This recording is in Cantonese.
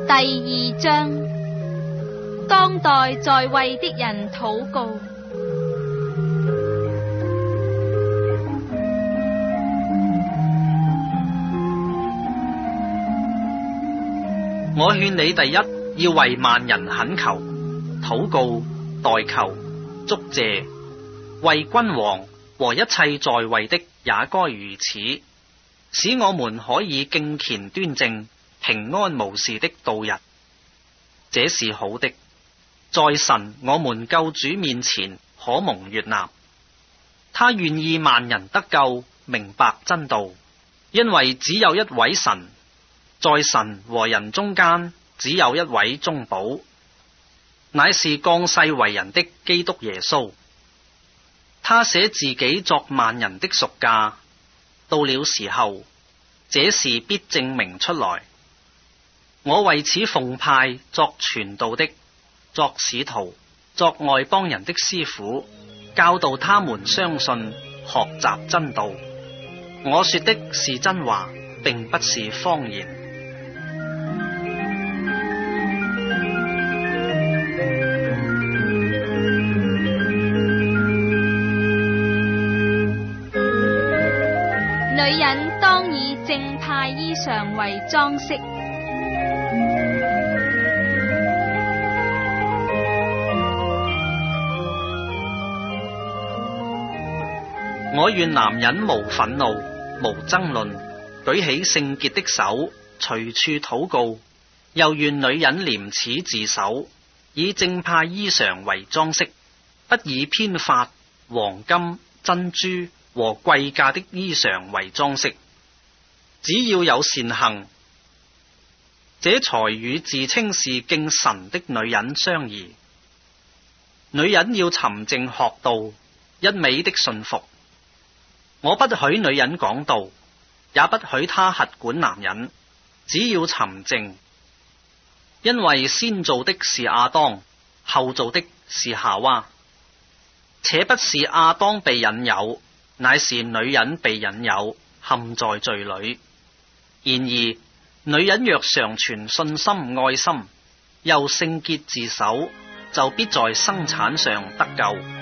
第2章，當代在位的人禱告。 我勸你第一，要為萬人懇求、禱告、代求、祝謝，為君王和一切在位的也該如此，使我們可以敬虔端正、平安無事的度日。這是好的，在神我們救主面前可蒙悅納。他願意萬人得救，明白真道，因為只有一位神，在神和人中間只有一位中保，乃是降世為人的基督耶穌。他捨自己作萬人的贖價，到了時候，這事必證明出來。我為此奉派作傳道的，作使徒，作外邦人的師傅，教導他們相信，學習真道。我說的是真話，並不是謊言。 女人當以正派衣裳為裝飾。 我願男人無憤怒、無爭論，舉起聖潔的手，隨處禱告；又願女人廉恥自守，以正派衣裳為裝飾，不以編髮、黃金、珍珠和貴價的衣裳為裝飾，只要有善行。這才與自稱是敬神的女人相宜。女人要沉靜學道，一味的順服。我不許女人講道，也不許她轄管男人，只要沉靜。因為先造的是亞當，後造的是夏娃，且不是亞當被引誘，乃是女人被引誘，陷在罪裏。然而女人若常存信心、愛心，又聖潔自守，就必在生產上得救。